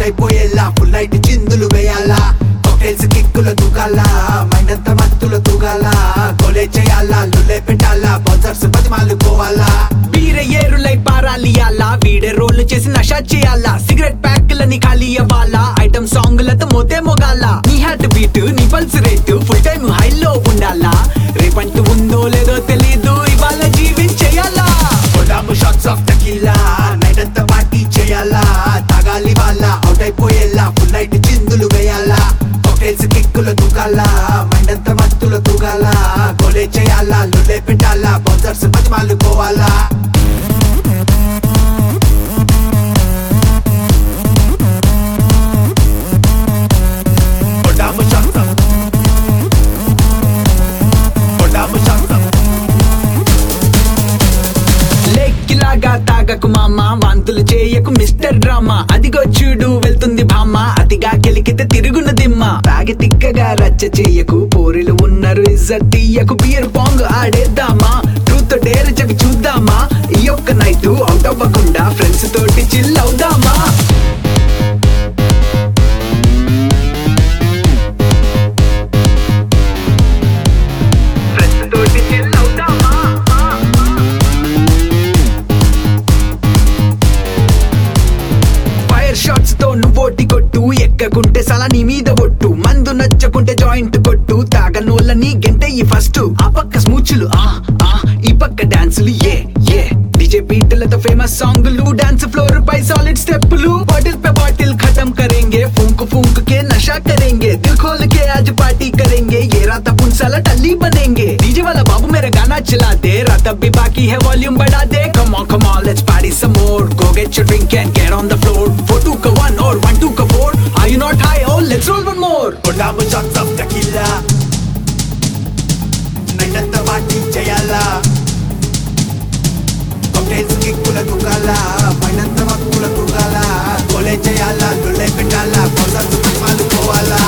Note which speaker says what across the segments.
Speaker 1: అయిపోయేలా full night చిందులు వేయాలా cocktails కిక్కులు తూగాలా మైండ్ అంతా మత్తులు తూగాలా గోలే చేయాలా లుల్లే పెట్టాలా బౌన్సర్స్ బతిమాలు పోవాలా
Speaker 2: బీర ఏరులై పారాలియాలా వీడే రోల్ చేసి నషా చేయాలా సిగరెట్ ప్యాక్లని ఖాళీ అవ్వాలా ఐటమ్ సాంగ్లతో మోతే మొగాలా నీ హార్ట్ బీట్ నీ పల్స్ రేట్ ఫుల్ టైం హైలో ఉండాలా రేపంటూ ఉందో లేదో తెలీదు ఇవాళ జీవించేయాలా
Speaker 1: కొడాము షాట్స్ ఆఫ్ టెకీలా నైట్ అంతా పార్టీ చేయాలా తాగాలి వాళ్ళ అవుట్ అయిపోయేలా ఫుల్ నైట్ చిందులు వేయాలా కాక్టైల్స్ కిక్కులు తూగాలా మైండ్ అంతా మత్తులు తూగాలా గోలే చేయాలా లుల్లే పెట్టాలా బౌన్సర్స్ బతిమాలు పోవాలా కొడాము షాట్స్ ఆఫ్ కొడాము షాట్స్ ఆఫ్
Speaker 2: లెక్కిలాగా తాగకు మామ వాంతులు చేయకు మిస్టర్ డ్రామా అదిగో చూడు వెళ్తుంది భామ అతిగా కెలికితే తిరుగును దిమ్మ తాగి తిక్కగా రచ్చ చేయకు పోరిలు ఉన్నారు ఇజ్జత్ తీయకు బియర్ పాంగ్ ఆడేద్దామా ట్రూత్ డేర్ చెవి చూద్దామా ఈ ఒక్క నైట్ అవుట్ అవ్వకుండా ఫ్రెండ్స్ తోటి చిల్ అవుదామా ఫ్రెండ్స్ తోటి చిల్ అవుదామా ఫైర్ షాట్స్ తో నువ్వోటి కొట్టు ఎక్కకుంటే సలా నీ మీద ఒట్టు మందు నచ్చకుంటే జాయింట్ కొట్టు తాగనోళ్ళని గెంటయ్యి ఫస్ట్ ఆ పక్క స్మూచులు ఈ పక్క డాన్సులు ఏ డీజే బీట్లతో ఫేమస్ సాంగులు డాన్స్ ఫ్లోర్ పై సాలిడ్ స్టెప్పులు బాటిల్ पे बाटिल खत्म करेंगे फूंक फूंक के नशा करेंगे दिल खोल के आज पार्टी करेंगे ये रात अपन साला टल्ली बनेंगे डीजे वाला बाबू मेरा गाना चला दे रात अब भी बाकी है वॉल्यूम बढ़ा दे come on let's party some more go get your drink and get on the floor 4 2 का 1 और 1 2 का 4 are you not high oh let's roll one more
Speaker 1: కొడాము షాట్స్ ఆఫ్ టెకీలా నైట్ అంతా పార్టీ చేయాలా కాక్టైల్స్ కిక్కులు తూగాలా mind అంతా మత్తులు తూగాలా గోలే చేయాలా లుల్లే పెట్టాలా బౌన్సర్స్ బతిమాలు పోవాలా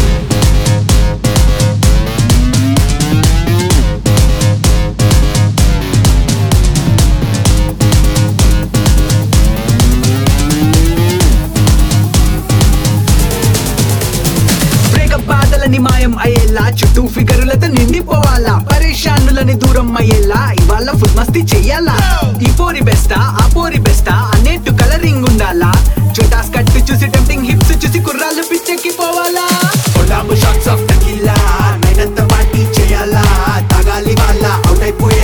Speaker 2: బాధలని మాయం అయ్యేలా చుట్టూ ఫిగరులతో నిండిపోవాలా పరేషానులని దూరం అయ్యేలా ఇవాళ ఫుల్ మస్తీ చెయ్యాలా ఈ పోరి బెస్టా ఆ పోరి బెస్టా అనేట్టు కలరింగ్ ఉండాలా చోటాస్ కట్టు చూసి టెంప్టింగ్ హిప్స్ చూసి కుర్రాళ్ళు పిచ్చెక్కి పోవాలా
Speaker 1: కొడాము షాట్స్ ఆఫ్ టెకీలా నైట్ అంతా పార్టీ చేయాలా తాగాలి వాళ్ళ అవుట్ అయిపోయి